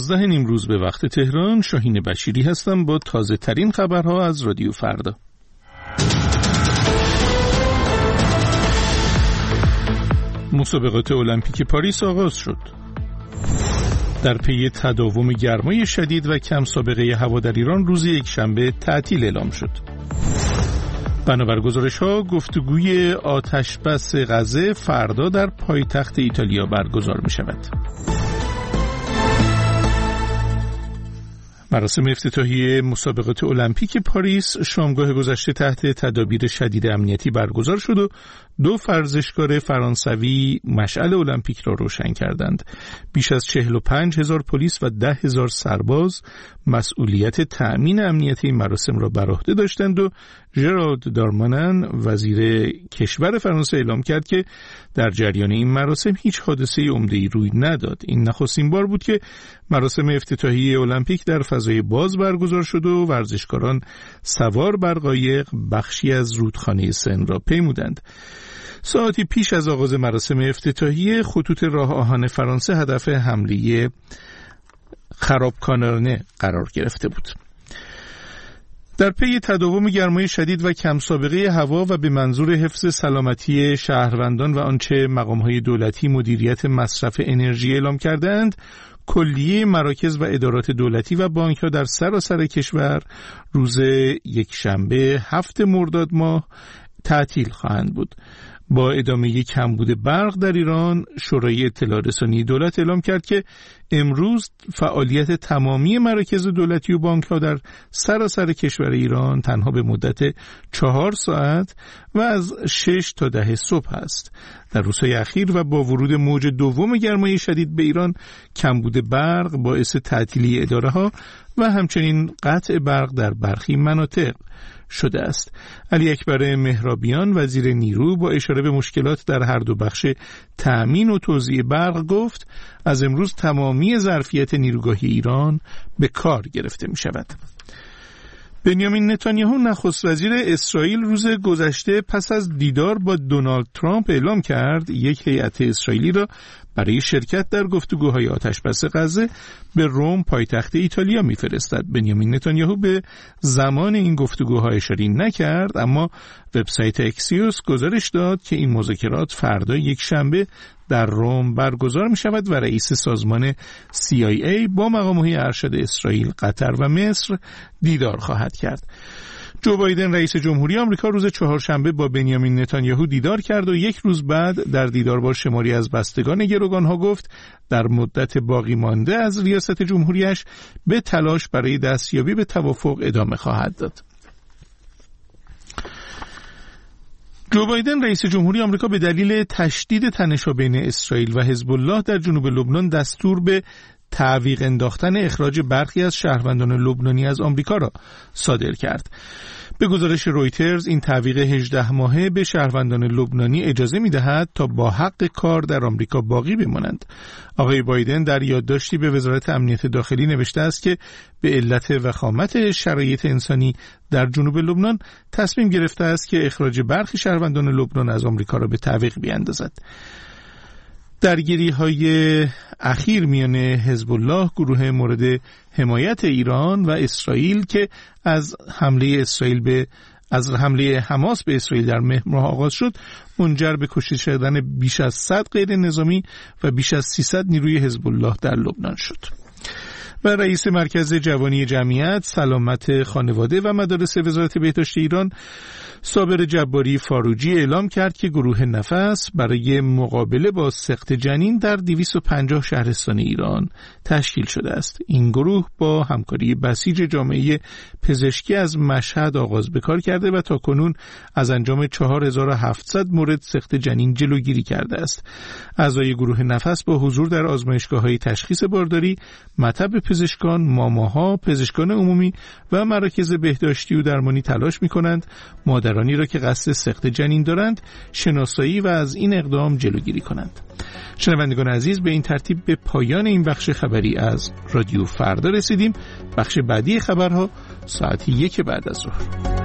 11 نیمروز به وقت تهران. شاهین بشیری هستم با تازه ترین خبرها از رادیو فردا. مسابقات المپیک پاریس آغاز شد. در پی تداوم گرمای شدید و کم سابقه هوا در ایران روز یکشنبه تعطیل اعلام شد. بنابر گزارش‌ها گفتگوی آتشبس غزه فردا در پایتخت ایتالیا برگزار می‌شود. مراسم افتتاحیه مسابقات المپیک پاریس شامگاه گذشته تحت تدابیر شدید امنیتی برگزار شد و 2 ورزشکار فرانسوی مشعل المپیک را روشن کردند. بیش از 45,000 پلیس و 10,000 سرباز مسئولیت تأمین امنیتی این مراسم را بر عهده داشتند و ژرالد دارمانن وزیر کشور فرانسه اعلام کرد که در جریان این مراسم هیچ حادثه عمده‌ای روی نداد. این نخستین بار بود که مراسم افتتاحیه المپیک در فضای باز برگزار شد و ورزشکاران سوار بر قایق بخشی از رودخانه سن را پیمودند. ساعتی پیش از آغاز مراسم افتتاحیه خطوط راه آهن فرانسه هدف حمله خرابکارانه قرار گرفته بود. در پی تداوم گرمای شدید و کم سابقه هوا و به منظور حفظ سلامتی شهروندان و آنچه مقام‌های دولتی مدیریت مصرف انرژی اعلام کردند، کلیه مراکز و ادارات دولتی و بانک‌ها در سراسر کشور روز یکشنبه 7 مرداد ماه تعطیل خواهند بود. با ادامه کمبود برق در ایران، شورای اطلاع رسانی دولت اعلام کرد که امروز فعالیت تمامی مراکز دولتی و بانک‌ها در سراسر کشور ایران تنها به مدت 4 ساعت و از 6 تا 10 صبح است. در روزهای اخیر و با ورود موج دوم گرمای شدید به ایران، کمبود برق باعث تعطیلی اداره‌ها و همچنین قطع برق در برخی مناطق شده است. علی اکبر مهرابیان وزیر نیرو با اشاره به مشکلات در هر دو بخش تأمین و توزیع برق گفت از امروز تمامی ظرفیت نیروگاهی ایران به کار گرفته می شود. بنیامین نتانیاهو نخست وزیر اسرائیل روز گذشته پس از دیدار با دونالد ترامپ اعلام کرد یک هیئت اسرائیلی را برای شرکت در گفتگوهای آتشبس غزه به روم پایتخت ایتالیا میفرستد. بنیامین نتانیاهو به زمان این گفتگوها اشاره نکرد، اما وبسایت اکسیوس گزارش داد که این مذاکرات فردا یکشنبه در روم برگزار می شود و رئیس سازمان CIA با مقام‌های ارشد اسرائیل، قطر و مصر دیدار خواهد کرد. جو بایدن رئیس جمهوری آمریکا روز چهارشنبه با بنیامین نتانیاهو دیدار کرد و یک روز بعد در دیدار با شماری از بستگان گروگانها گفت در مدت باقی مانده از ریاست جمهوریش به تلاش برای دستیابی به توافق ادامه خواهد داد. جو بایدن رئیس جمهوری آمریکا به دلیل تشدید تنش‌ها بین اسرائیل و حزب الله در جنوب لبنان دستور به تعویق انداختن اخراج برخی از شهروندان لبنانی از آمریکا را صادر کرد. به گزارش رویترز این تعویق 18 ماهه به شهروندان لبنانی اجازه می‌دهد تا با حق کار در آمریکا باقی بمانند. آقای بایدن در یادداشتی به وزارت امنیت داخلی نوشته است که به علت وخامت شرایط انسانی در جنوب لبنان تصمیم گرفته است که اخراج برخی شهروندان لبنان از آمریکا را به تعویق بیاندازد. درگیری‌های اخیر میان حزب الله، گروه مورد حمایت ایران و اسرائیل که از حمله حماس به اسرائیل در مهر ماه آغاز شد، منجر به کشته شدن بیش از 100 غیر نظامی و بیش از 300 نیروی حزب الله در لبنان شد. و رئیس مرکز جوانی جمعیت، سلامت خانواده و مدارس وزارت بهداشت ایران، صابر جباری فاروجی اعلام کرد که گروه نفس برای مقابله با سقط جنین در 250 شهرستان ایران تشکیل شده است. این گروه با همکاری بسیج جامعه پزشکی از مشهد آغاز به کار کرده و تاکنون از انجام 4700 مورد سقط جنین جلوگیری کرده است. اعضای گروه نفس با حضور در آزمایشگاه‌های تشخیص بارداری، مطب پزشکان، ماماها، پزشکان عمومی و مراکز بهداشتی و درمانی تلاش می‌کنند مادرانی را که قصد سقط جنین دارند شناسایی و از این اقدام جلوگیری کنند. شنوندگان عزیز، به این ترتیب به پایان این بخش خبری از رادیو فردا رسیدیم. بخش بعدی خبرها ساعت 1 بعد از ظهر.